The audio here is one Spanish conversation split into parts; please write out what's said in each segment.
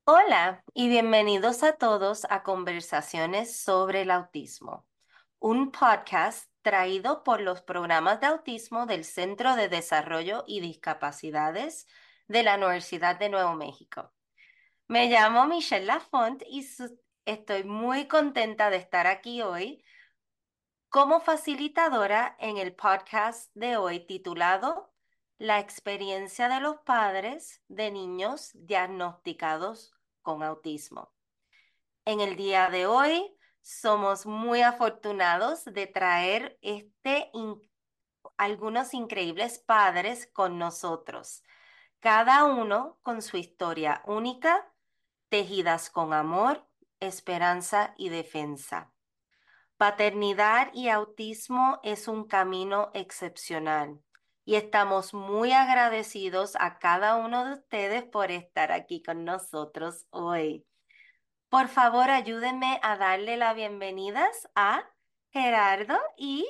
Hola y bienvenidos a todos a Conversaciones sobre el Autismo, un podcast traído por los programas de autismo del Centro de Desarrollo y Discapacidades de la Universidad de Nuevo México. Me llamo Michelle Lafont y estoy muy contenta de estar aquí hoy como facilitadora en el podcast de hoy titulado La experiencia de los padres de niños diagnosticados con autismo. En el día de hoy somos muy afortunados de traer algunos increíbles padres con nosotros, cada uno con su historia única, tejidas con amor, esperanza y defensa. Paternidad y autismo es un camino excepcional y estamos muy agradecidos a cada uno de ustedes por estar aquí con nosotros hoy. Por favor, ayúdenme a darle las bienvenidas a Gerardo y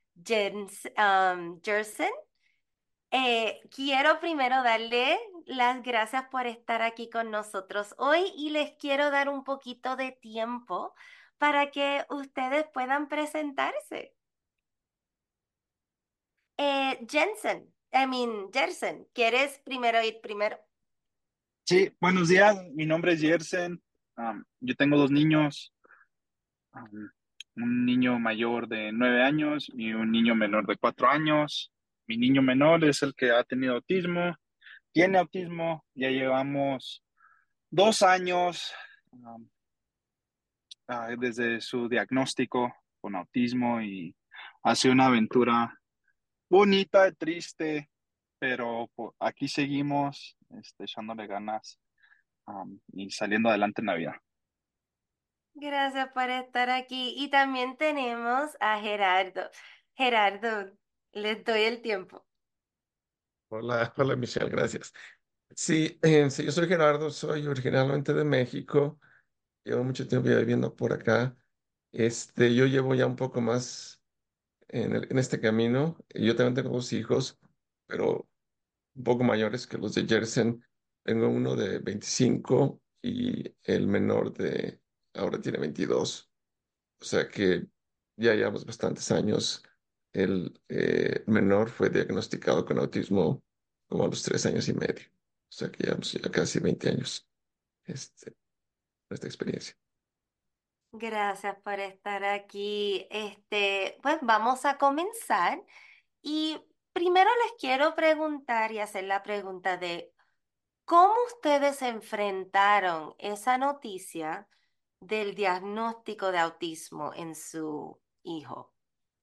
Jersen. Quiero primero darle las gracias por estar aquí con nosotros hoy y les quiero dar un poquito de tiempo para que ustedes puedan presentarse. Jersen, ¿quieres primero ir primero? Sí, buenos días. Mi nombre es Yersen. Yo tengo dos niños, am, un niño mayor de 9 años y un niño menor de 4 años. Mi niño menor es el que ha tenido autismo, tiene autismo. Ya llevamos 2 años, am, desde su diagnóstico con autismo y ha sido una aventura bonita, triste, pero aquí seguimos, echándole ganas, y saliendo adelante en la vida. Gracias por estar aquí. Y también tenemos a Gerardo. Gerardo, les doy el tiempo. Hola, hola Michelle, gracias. Sí, sí, yo soy Gerardo, soy originalmente de México, llevo mucho tiempo ya viviendo por acá. Yo llevo ya un poco más en este camino. Yo también tengo dos hijos, pero un poco mayores que los de Jersen. Tengo uno de 25 y el menor de ahora tiene 22. O sea que ya llevamos bastantes años. El menor fue diagnosticado con autismo como a los 3 años y medio. O sea que llevamos ya casi 20 años este, esta experiencia. Gracias por estar aquí. Pues vamos a comenzar. Y primero les quiero preguntar y hacer la pregunta de ¿cómo ustedes enfrentaron esa noticia del diagnóstico de autismo en su hijo?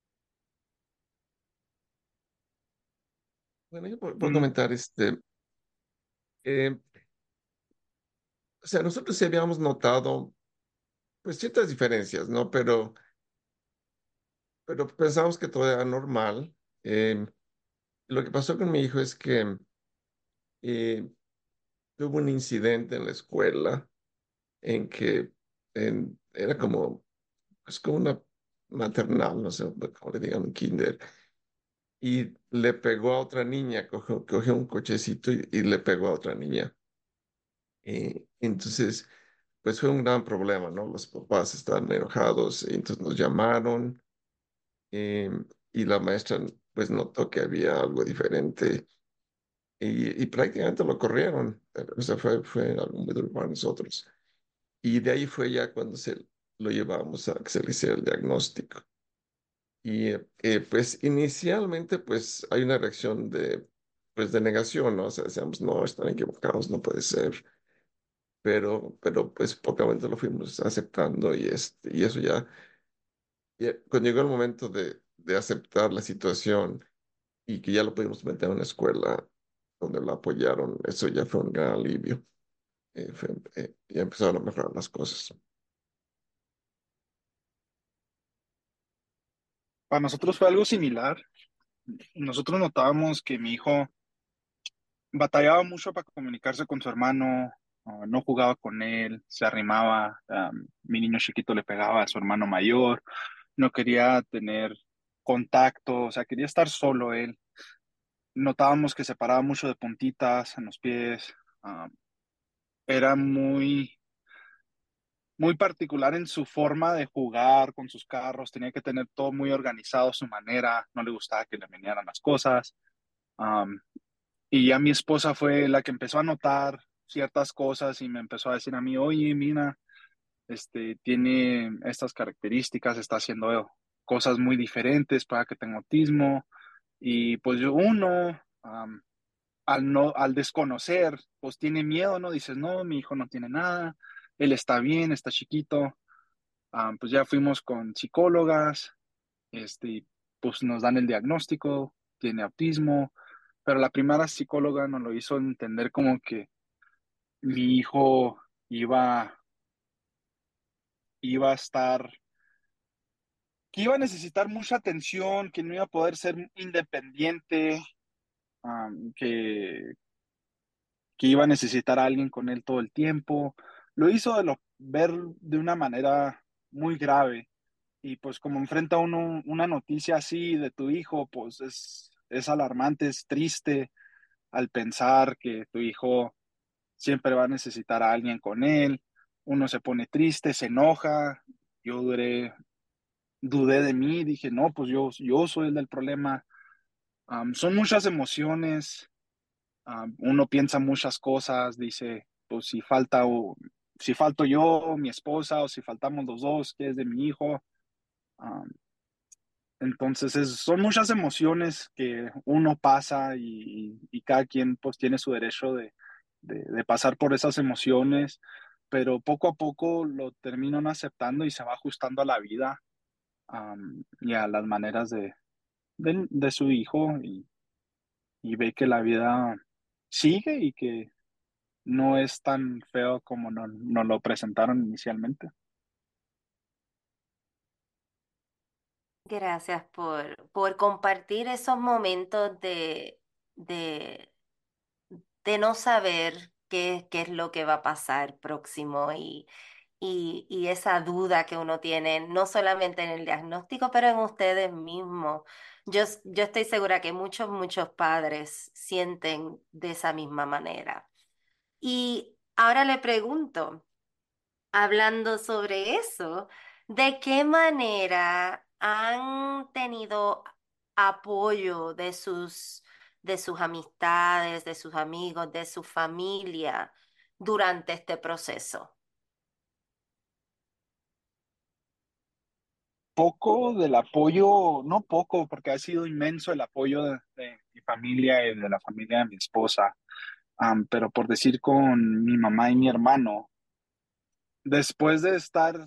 Bueno, yo puedo Mm, comentar, eh, o sea, nosotros sí habíamos notado pues ciertas diferencias, ¿no? Pero pensamos que todo era normal. Lo que pasó con mi hijo es que eh, tuvo un incidente en la escuela en que era como, es como una maternal, no sé cómo le digan, un kinder, y le pegó a otra niña, cogió un cochecito y le pegó a otra niña. Entonces, pues fue un gran problema, ¿no? Los papás estaban enojados, y entonces nos llamaron, eh, y la maestra pues notó que había algo diferente y prácticamente lo corrieron. O sea, fue algo muy duro para nosotros. Y de ahí fue ya cuando lo llevamos a que se le hiciera el diagnóstico. Pues inicialmente pues hay una reacción pues de negación, ¿no? O sea, decíamos, no, están equivocados, no puede ser. Pero pues pocamente lo fuimos aceptando y eso ya, cuando llegó el momento de aceptar la situación y que ya lo pudimos meter en una escuela donde lo apoyaron, eso ya fue un gran alivio. Ya empezaron a mejorar las cosas. Para nosotros fue algo similar. Nosotros notábamos que mi hijo batallaba mucho para comunicarse con su hermano, no jugaba con él, se arrimaba, mi niño chiquito le pegaba a su hermano mayor, no quería tener contacto, o sea, quería estar solo él. Notábamos que se paraba mucho de puntitas en los pies, era muy particular en su forma de jugar con sus carros, tenía que tener todo muy organizado a su manera, no le gustaba que le menearan las cosas. Am, y ya mi esposa fue la que empezó a notar ciertas cosas y me empezó a decir a mí, oye, mira, tiene estas características, está haciendo cosas muy diferentes para que tenga autismo. Y pues al desconocer, pues tiene miedo, ¿no? Dices, no, mi hijo no tiene nada, él está bien, está chiquito. Pues ya fuimos con psicólogas, y pues nos dan el diagnóstico, tiene autismo, pero la primera psicóloga nos lo hizo entender como que mi hijo iba, iba a estar, que iba a necesitar mucha atención, que no iba a poder ser independiente, um, que, que iba a necesitar a alguien con él todo el tiempo. Lo hizo ver de una manera muy grave. Y pues como enfrenta uno una noticia así de tu hijo, pues es alarmante, es triste al pensar que tu hijo siempre va a necesitar a alguien con él. Uno se pone triste, se enoja. Yo dudé de mí, dije, no, pues yo soy el del problema. Son muchas emociones. Uno piensa muchas cosas, dice, pues si falto yo, mi esposa, o si faltamos los dos, ¿qué es de mi hijo? Um, entonces son muchas emociones que uno pasa y cada quien pues tiene su derecho de pasar por esas emociones, pero poco a poco lo terminan aceptando y se va ajustando a la vida, y a las maneras de su hijo y ve que la vida sigue y que no es tan feo como nos lo presentaron inicialmente. Gracias por compartir esos momentos de, de no saber qué es lo que va a pasar próximo y esa duda que uno tiene, no solamente en el diagnóstico, pero en ustedes mismos. Yo estoy segura que muchos padres sienten de esa misma manera. Y ahora le pregunto, hablando sobre eso, ¿de qué manera han tenido apoyo de sus amistades, de sus amigos, de su familia durante este proceso? Poco del apoyo, no poco, porque ha sido inmenso el apoyo de mi familia y de la familia de mi esposa. Pero por decir con mi mamá y mi hermano, después de estar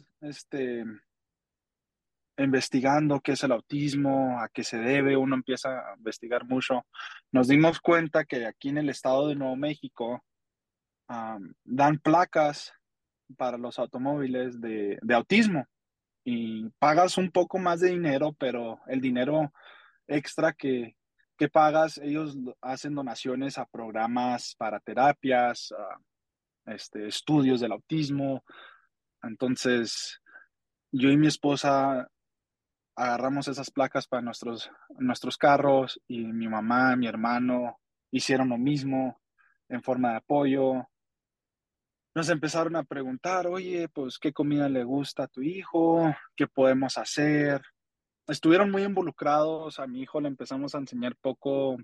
investigando qué es el autismo, a qué se debe, uno empieza a investigar mucho, nos dimos cuenta que aquí en el estado de Nuevo México dan placas para los automóviles de autismo y pagas un poco más de dinero, pero el dinero extra que pagas, ellos hacen donaciones a programas para terapias, estudios del autismo. Entonces, yo y mi esposa agarramos esas placas para nuestros carros y mi mamá, mi hermano hicieron lo mismo en forma de apoyo. Nos empezaron a preguntar, oye, pues, ¿qué comida le gusta a tu hijo? ¿Qué podemos hacer? Estuvieron muy involucrados. A mi hijo le empezamos a enseñar poco,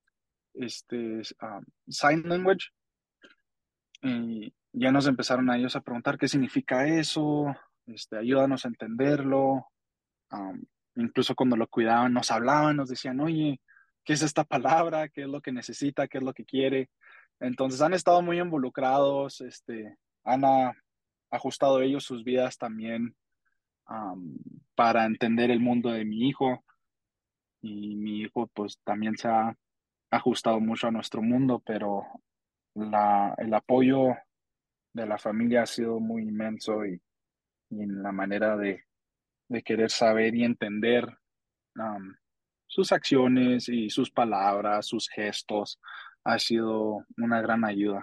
sign language, y ya nos empezaron a ellos a preguntar qué significa eso, ayúdanos a entenderlo. Um, Incluso cuando lo cuidaban, nos hablaban, nos decían, oye, ¿qué es esta palabra? ¿Qué es lo que necesita? ¿Qué es lo que quiere? Entonces han estado muy involucrados, han ajustado ellos sus vidas también, um, para entender el mundo de mi hijo. Y mi hijo pues también se ha ajustado mucho a nuestro mundo, pero el apoyo de la familia ha sido muy inmenso y en la manera de querer saber y entender um, sus acciones y sus palabras, sus gestos, ha sido una gran ayuda.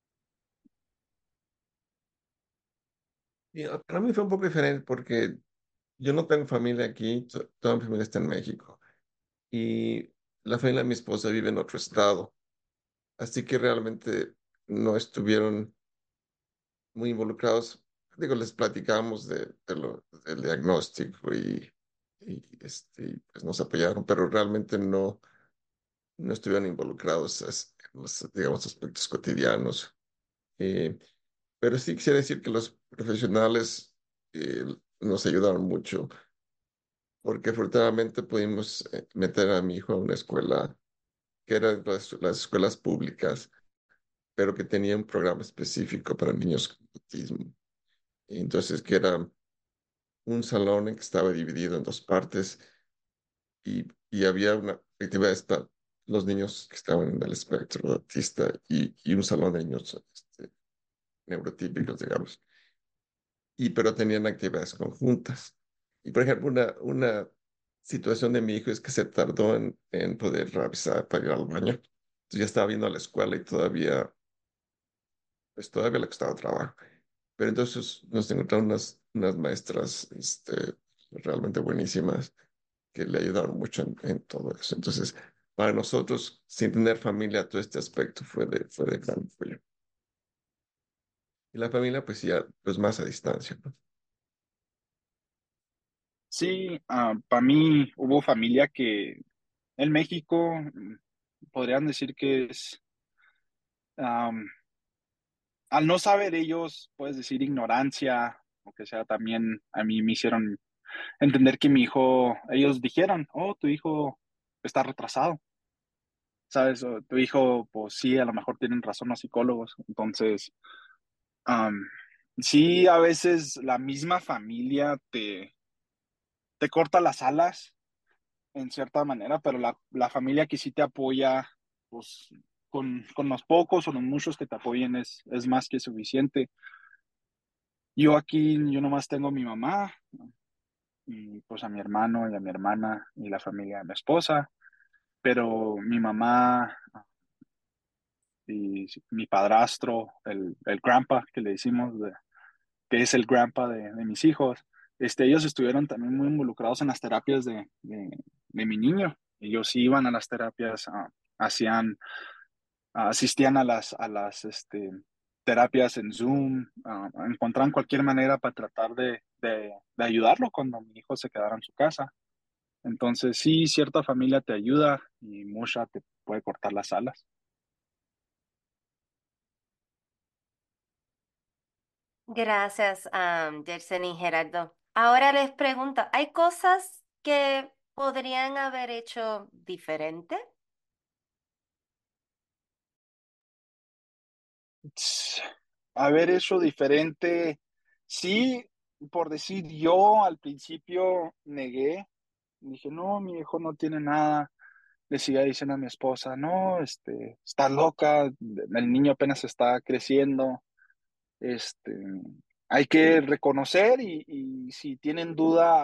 Y para mí fue un poco diferente porque yo no tengo familia aquí, toda mi familia está en México y la familia de mi esposa vive en otro estado, así que realmente no estuvieron muy involucrados. Digo, les platicamos del diagnóstico y pues nos apoyaron, pero realmente no estuvieron involucrados en los, digamos, aspectos cotidianos. Eh, pero sí quisiera decir que los profesionales nos ayudaron mucho, porque afortunadamente pudimos meter a mi hijo a una escuela que era de las escuelas públicas, pero que tenía un programa específico para niños con autismo. Y entonces, que era un salón en que estaba dividido en dos partes y había una actividad para los niños que estaban en el espectro autista y un salón de niños neurotípicos, digamos. Pero tenían actividades conjuntas. Y por ejemplo, una situación de mi hijo es que se tardó en poder revisar para ir al baño. Entonces ya estaba viendo a la escuela y pues todavía le costaba trabajo. Pero entonces nos encontraron unas maestras realmente buenísimas que le ayudaron mucho en todo eso. Entonces, para nosotros, sin tener familia, todo este aspecto fue de gran apoyo. Y la familia, pues ya, pues más a distancia, ¿no? Sí, para mí hubo familia que en México podrían decir que es, am, al no saber ellos, puedes decir ignorancia, o que sea, también a mí me hicieron entender que mi hijo, ellos dijeron, oh, tu hijo está retrasado, ¿sabes? O tu hijo, pues sí, a lo mejor tienen razón los psicólogos. Entonces, am, sí, a veces la misma familia te corta las alas en cierta manera, pero la familia que sí te apoya, pues con los pocos o los muchos que te apoyen es más que suficiente. Yo aquí, yo nomás tengo a mi mamá y pues a mi hermano y a mi hermana y la familia de mi esposa, pero mi mamá y mi padrastro, el grandpa que le decimos, que es el grandpa de mis hijos, ellos estuvieron también muy involucrados en las terapias de mi niño. Ellos iban a las terapias, hacían asistían a las terapias en Zoom, encontraban cualquier manera para tratar de ayudarlo cuando mi hijo se quedara en su casa. Entonces, sí, cierta familia te ayuda y mucha te puede cortar las alas. Gracias, Yersen y Gerardo. Ahora les pregunto, ¿hay cosas que podrían haber hecho diferente? Tss, haber hecho diferente, sí, por decir, yo al principio negué, dije, no, mi hijo no tiene nada. Le seguía diciendo a mi esposa, no, está loca, el niño apenas está creciendo. Este, hay que reconocer y si tienen duda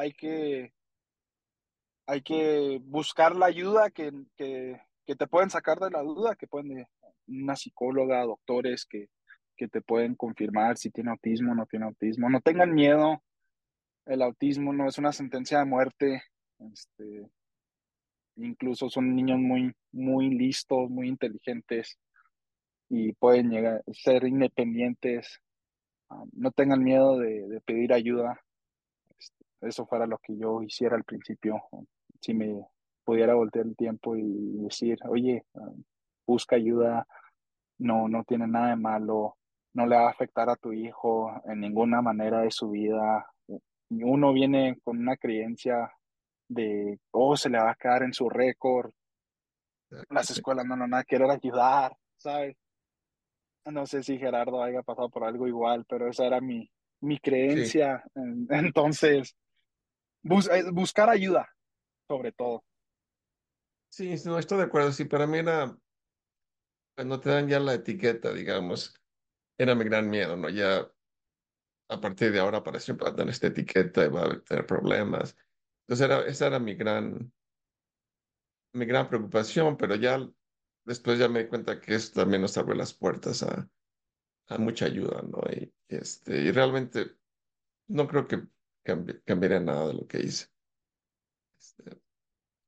hay que buscar la ayuda que te pueden sacar de la duda, que pueden una psicóloga, doctores que te pueden confirmar si tiene autismo o no tiene autismo. No tengan miedo, el autismo no es una sentencia de muerte. Este, incluso son niños muy, muy listos, muy inteligentes y pueden llegar a ser independientes. No tengan miedo de pedir ayuda. Eso fuera lo que yo hiciera al principio. Si me pudiera voltear el tiempo y decir, oye, busca ayuda, no tiene nada de malo, no le va a afectar a tu hijo en ninguna manera de su vida. Y uno viene con una creencia de, oh, se le va a quedar en su récord, las Sí, escuelas no van a querer ayudar, ¿sabes? No sé si Gerardo haya pasado por algo igual, pero esa era mi sí, creencia. Entonces, buscar ayuda, sobre todo. sí, no, estoy de acuerdo. Sí, para mí era, cuando te dan ya la etiqueta, digamos, era mi gran miedo, ¿no? Ya a partir de ahora para siempre va a tener esta etiqueta y va a tener problemas. Entonces esa era mi gran preocupación, pero ya después ya me di cuenta que eso también nos abre las puertas a mucha ayuda, ¿no? Y realmente no creo que cambiaría nada de lo que hice. Este,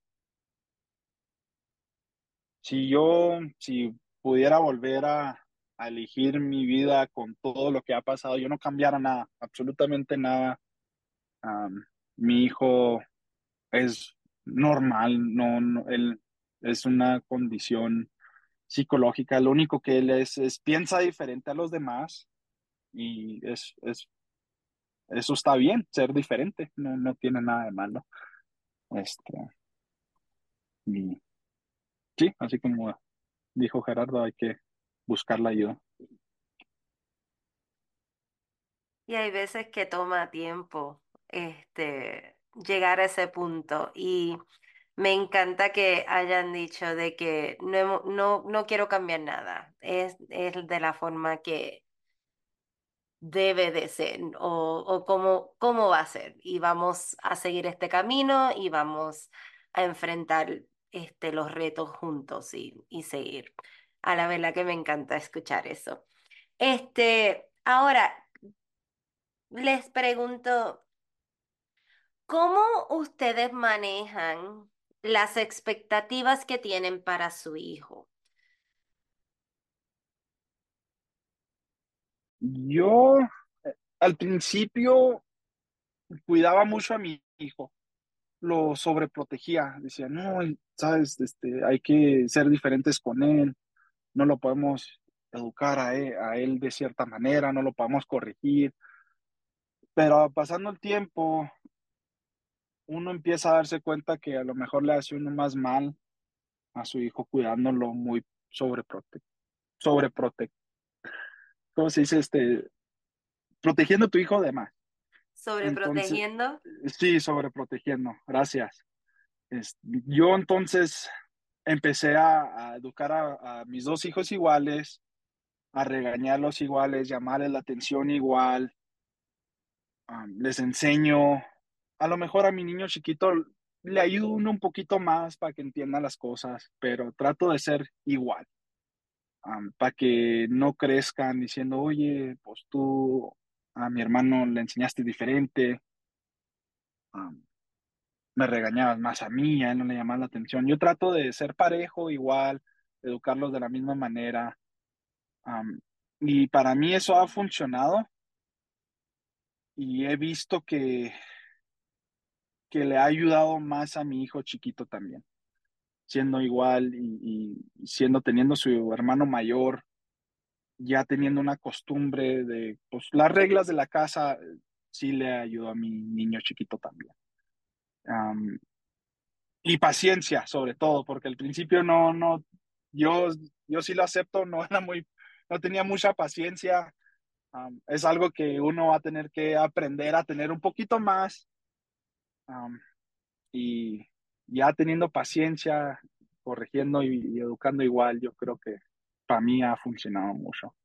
Si pudiera volver a elegir mi vida con todo lo que ha pasado, yo no cambiara nada, absolutamente nada. Am, Mi hijo es normal, él es una condición psicológica, lo único que él es piensa diferente a los demás y eso está bien, ser diferente, no tiene nada de malo. Este, y sí, así como dijo Gerardo, hay que buscar la ayuda. Y hay veces que toma tiempo, llegar a ese punto. Y me encanta que hayan dicho de que no quiero cambiar nada. Es de la forma que debe de ser o cómo va a ser. Y vamos a seguir este camino y vamos a enfrentar los retos juntos y seguir. A la verdad que me encanta escuchar eso. Ahora les pregunto, ¿cómo ustedes manejan las expectativas que tienen para su hijo? Yo al principio cuidaba mucho a mi hijo, lo sobreprotegía, decía, no, sabes, hay que ser diferentes con él, no lo podemos educar a él de cierta manera, no lo podemos corregir, pero pasando el tiempo, uno empieza a darse cuenta que a lo mejor le hace uno más mal a su hijo cuidándolo muy sobreprote, ¿cómo se dice? Protegiendo a tu hijo de más. Entonces, ¿Sobreprotegiendo? sí, sobreprotegiendo, gracias. Yo entonces empecé a educar a mis dos hijos iguales, a regañarlos iguales, llamarles la atención igual. Les enseño, a lo mejor a mi niño chiquito le ayudo uno un poquito más para que entienda las cosas, pero trato de ser igual, para que no crezcan diciendo, oye, pues tú a mi hermano le enseñaste diferente, am, me regañabas más a mí, a él no le llamaba la atención. Yo trato de ser parejo, igual, educarlos de la misma manera. am, y para mí eso ha funcionado y he visto que le ha ayudado más a mi hijo chiquito también, siendo igual y siendo teniendo su hermano mayor, ya teniendo una costumbre de, pues las reglas de la casa, sí le ayudó a mi niño chiquito también. Am, y paciencia, sobre todo, porque al principio yo, yo sí lo acepto, no tenía mucha paciencia. Es algo que uno va a tener que aprender a tener un poquito más. am, y ya teniendo paciencia, corrigiendo y educando igual, yo creo que para mí ha funcionado mucho.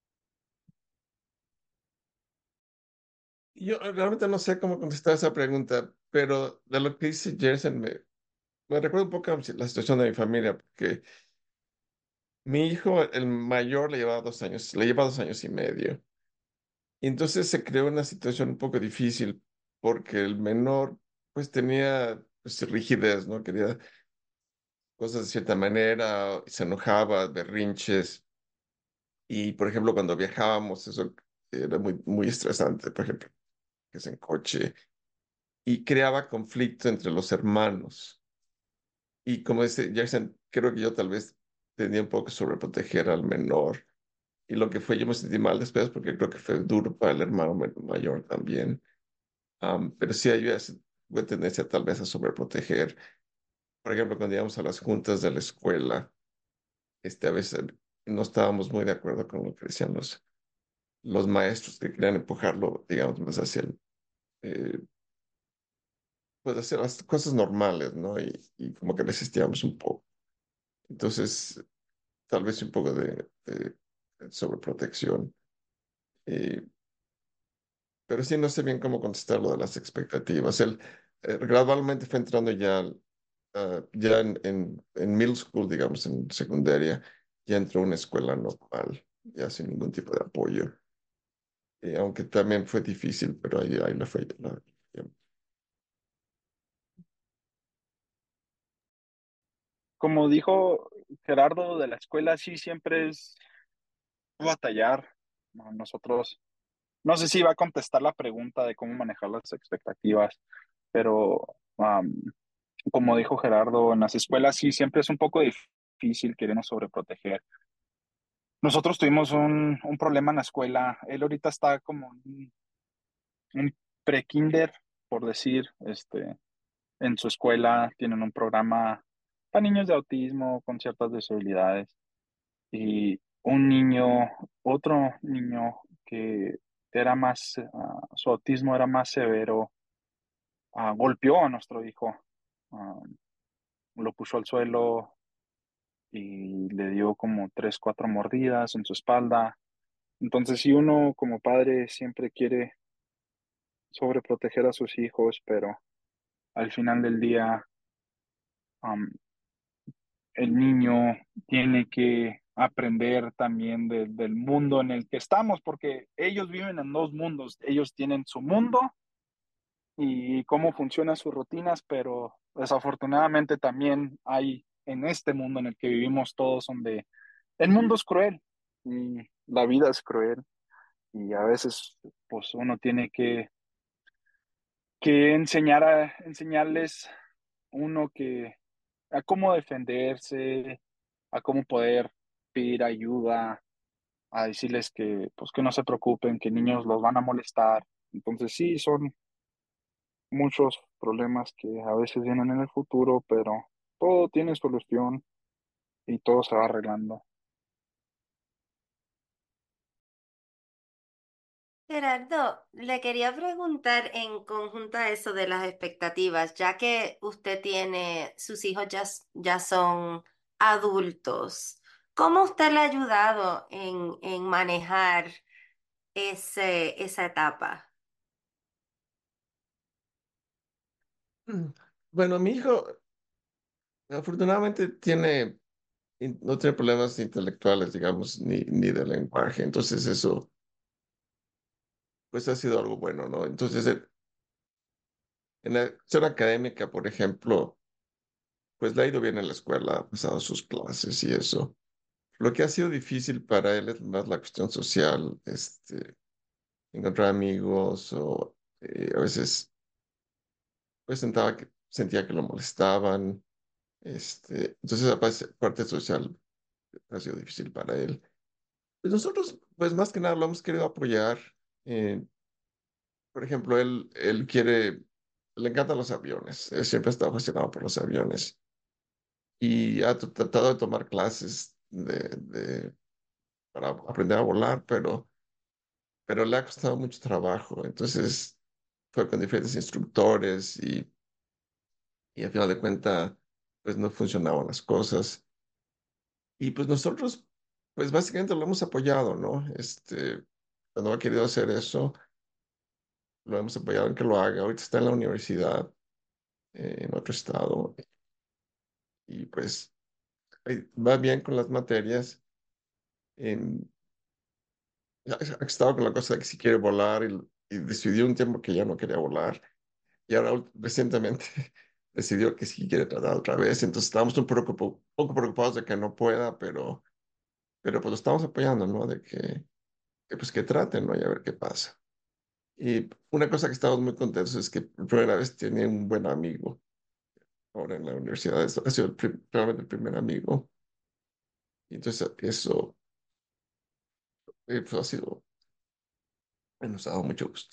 Yo realmente no sé cómo contestar esa pregunta, pero de lo que dice Jersen me recuerda un poco a la situación de mi familia, porque mi hijo, el mayor, le lleva 2 años y medio. Y entonces se creó una situación un poco difícil, porque el menor pues tenía pues, rigidez, ¿no? Quería cosas de cierta manera, se enojaba, berrinches. Y por ejemplo, cuando viajábamos, eso era muy estresante, por ejemplo, que es en coche, y creaba conflicto entre los hermanos. Y como dice Jackson, creo que yo tal vez tenía un poco sobreproteger al menor. Y lo que fue, yo me sentí mal después porque creo que fue duro para el hermano mayor también. Pero sí hay una tendencia tal vez a sobreproteger. Por ejemplo, cuando íbamos a las juntas de la escuela, a veces no estábamos muy de acuerdo con lo que decían los maestros que querían empujarlo, digamos, más hacia eh, pues hacer las cosas normales, ¿no? Y como que resistíamos un poco. Entonces, tal vez un poco de sobreprotección. Eh, pero sí, no sé bien cómo contestar lo de las expectativas. Él gradualmente fue entrando ya en middle school, digamos, en secundaria, ya entró a una escuela normal, ya sin ningún tipo de apoyo. Aunque también fue difícil, pero ahí la fue. Como dijo Gerardo de la escuela, sí, siempre es batallar. No, nosotros, no sé si va a contestar la pregunta de cómo manejar las expectativas, pero como dijo Gerardo, en las escuelas sí siempre es un poco difícil, queremos sobreproteger. Nosotros tuvimos un problema en la escuela. Él ahorita está como en un pre-kinder, por decir, en su escuela tienen un programa para niños de autismo con ciertas disabilidades. Y un niño, otro niño que era más, su autismo era más severo, golpeó a nuestro hijo, ah, lo puso al suelo y le dio como tres, cuatro mordidas en su espalda. Entonces, si uno como padre siempre quiere sobreproteger a sus hijos, pero al final del día, am, el niño tiene que aprender también del mundo en el que estamos, porque ellos viven en dos mundos. Ellos tienen su mundo y cómo funcionan sus rutinas, pero desafortunadamente también hay en este mundo en el que vivimos todos donde el mundo es cruel y la vida es cruel y a veces pues uno tiene que enseñarles uno que a cómo defenderse, a cómo poder pedir ayuda, a decirles que pues que no se preocupen, que niños los van a molestar. Entonces sí, son muchos problemas que a veces vienen en el futuro, pero todo tiene solución y todo se va arreglando. Gerardo, le quería preguntar en conjunto a eso de las expectativas, ya que usted tiene, sus hijos ya son adultos, ¿cómo usted le ha ayudado en manejar esa etapa? Mm. Bueno, mi hijo afortunadamente no tiene problemas intelectuales, digamos, ni de lenguaje, entonces eso pues ha sido algo bueno, ¿no? Entonces, en la zona académica, por ejemplo, pues le ha ido bien en la escuela, ha pasado sus clases y eso. Lo que ha sido difícil para él es más la cuestión social, encontrar amigos o a veces pues sentía que lo molestaban, entonces la parte social ha sido difícil para él. Pues nosotros, pues más que nada lo hemos querido apoyar. eh, por ejemplo, le encantan los aviones, él siempre ha estado fascinado por los aviones y ha tratado de tomar clases para aprender a volar, pero le ha costado mucho trabajo. Entonces fue con diferentes instructores y al final de cuentas, pues no funcionaban las cosas. Y pues nosotros, pues básicamente lo hemos apoyado, ¿no? Cuando ha querido hacer eso, lo hemos apoyado en que lo haga. Ahorita está en la universidad, en otro estado, y pues va bien con las materias. em, ha estado con la cosa de que si quiere volar y decidió un tiempo que ya no quería volar. Y ahora recientemente decidió que sí quiere tratar otra vez. Entonces estábamos poco preocupados de que no pueda, pero pues lo estamos apoyando, ¿no? Pues que traten, ¿no? Y a ver qué pasa. Y una cosa que estamos muy contentos es que por primera vez tiene un buen amigo ahora en la universidad. Eso ha sido realmente el primer amigo. Y entonces eso pues ha sido, nos ha dado mucho gusto.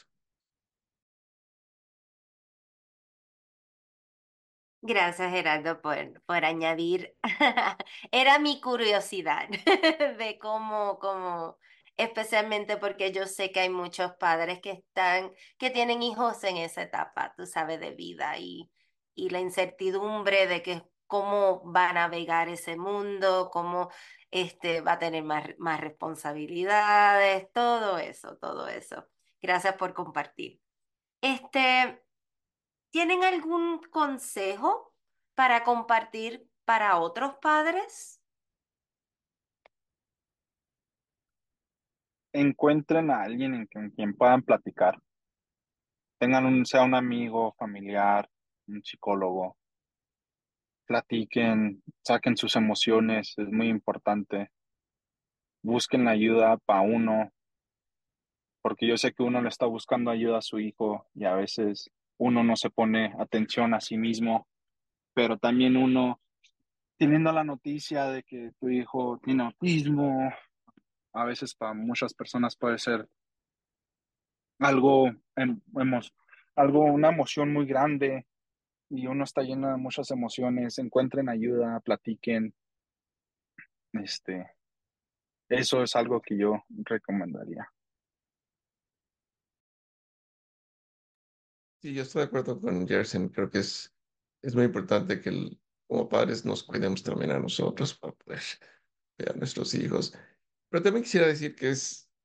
Gracias, Gerardo, por añadir. Era mi curiosidad de especialmente porque yo sé que hay muchos padres que tienen hijos en esa etapa, tú sabes, de vida y la incertidumbre de que cómo va a navegar ese mundo, cómo va a tener más responsabilidades, todo eso, todo eso. Gracias por compartir. Este. ¿Tienen algún consejo para compartir para otros padres? Encuentren a alguien con quien puedan platicar. Sea un amigo, familiar, un psicólogo. Platiquen, saquen sus emociones, es muy importante. busquen la ayuda para uno, porque yo sé que uno le está buscando ayuda a su hijo y a veces uno no se pone atención a sí mismo, pero también uno teniendo la noticia de que tu hijo tiene autismo, a veces para muchas personas puede ser algo, una emoción muy grande y uno está lleno de muchas emociones, encuentren ayuda, platiquen, este, eso es algo que yo recomendaría. Sí, yo estoy de acuerdo con Jersen. Creo que es muy importante que como padres nos cuidemos también a nosotros para poder cuidar a nuestros hijos. Pero también quisiera decir que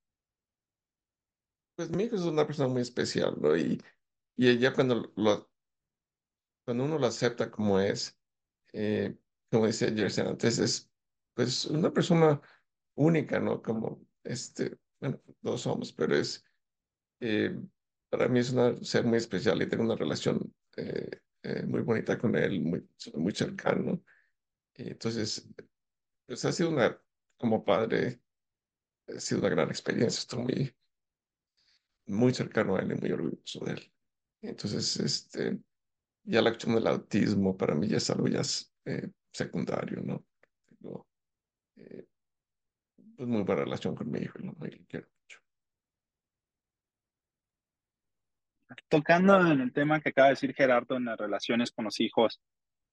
pues mi hijo es una persona muy especial, ¿no? Y ella cuando uno lo acepta como es, eh, como decía Jersen antes, es pues una persona única, ¿no? Como bueno, todos somos, pero eh, para mí es un ser muy especial y tengo una relación muy bonita con él, muy cercano. Y entonces, pues ha sido como padre, ha sido una gran experiencia. Estoy muy cercano a él y muy orgulloso de él. Entonces, ya la cuestión del autismo para mí ya es algo ya secundario, ¿no? Tengo eh, pues, muy buena relación con mi hijo, ¿no? Y lo quiero mucho. Tocando en el tema que acaba de decir Gerardo en las relaciones con los hijos,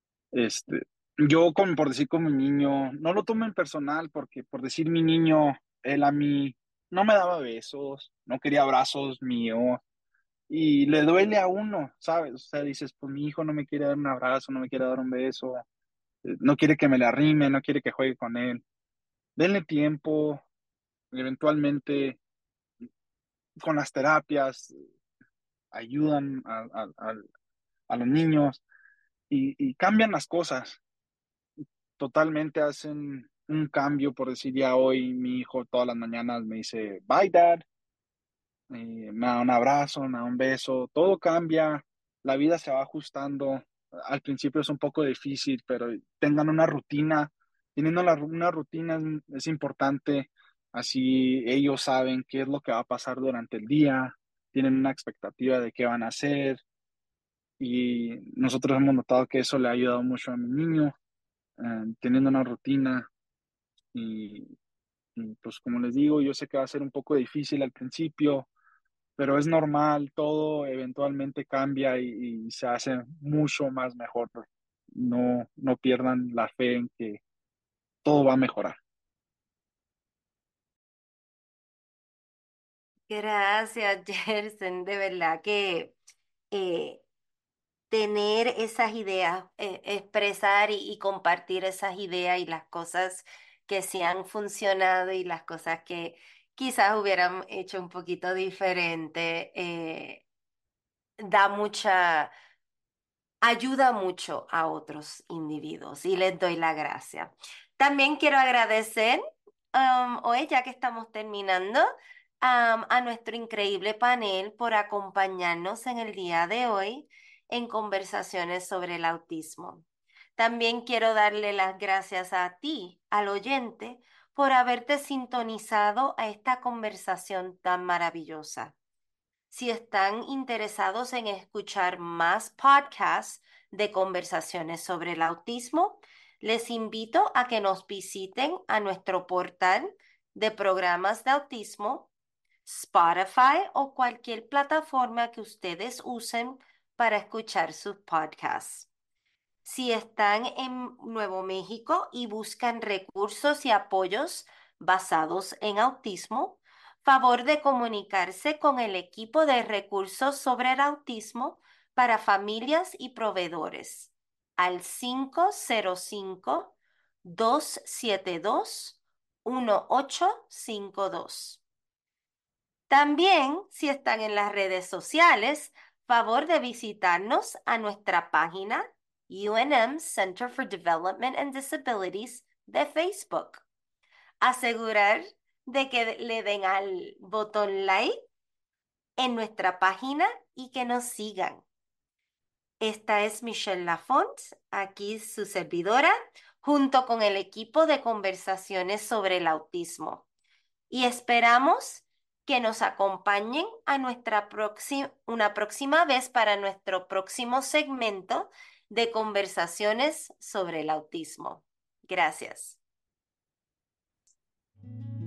yo por decir con mi niño, no lo tomo en personal porque por decir mi niño, él a mí no me daba besos, no quería abrazos míos y le duele a uno, ¿sabes? O sea, dices, pues mi hijo no me quiere dar un abrazo, no me quiere dar un beso, no quiere que me le arrime, no quiere que juegue con él. Denle tiempo, eventualmente con las terapias ayudan a los niños y cambian las cosas. Totalmente hacen un cambio, por decir ya hoy mi hijo todas las mañanas me dice, bye dad, me da un abrazo, me da un beso, todo cambia, la vida se va ajustando. Al principio es un poco difícil, pero tengan una rutina, teniendo una rutina es importante, así ellos saben qué es lo que va a pasar durante el día, tienen una expectativa de qué van a hacer y nosotros hemos notado que eso le ha ayudado mucho a mi niño, teniendo una rutina y, y pues como les digo, yo sé que va a ser un poco difícil al principio, pero es normal, todo eventualmente cambia y se hace mucho más mejor. No pierdan la fe en que todo va a mejorar. Gracias, Jersen. De verdad que eh, tener esas ideas, expresar y compartir esas ideas y las cosas que sí han funcionado y las cosas que quizás hubieran hecho un poquito diferente, da mucha ayuda mucho a otros individuos y les doy la gracia. También quiero agradecer, hoy ya que estamos terminando, a nuestro increíble panel por acompañarnos en el día de hoy en conversaciones sobre el autismo. También quiero darle las gracias a ti, al oyente, por haberte sintonizado a esta conversación tan maravillosa. Si están interesados en escuchar más podcasts de conversaciones sobre el autismo, les invito a que nos visiten a nuestro portal de programas de autismo, Spotify o cualquier plataforma que ustedes usen para escuchar sus podcasts. Si están en Nuevo México y buscan recursos y apoyos basados en autismo, favor de comunicarse con el equipo de recursos sobre el autismo para familias y proveedores al 505-272-1852. También, si están en las redes sociales, favor de visitarnos a nuestra página UNM Center for Development and Disabilities de Facebook. Asegurar de que le den al botón like en nuestra página y que nos sigan. Esta es Michelle Lafont, aquí su servidora, junto con el equipo de conversaciones sobre el autismo. y esperamos que nos acompañen a una próxima vez para nuestro próximo segmento de conversaciones sobre el autismo. Gracias.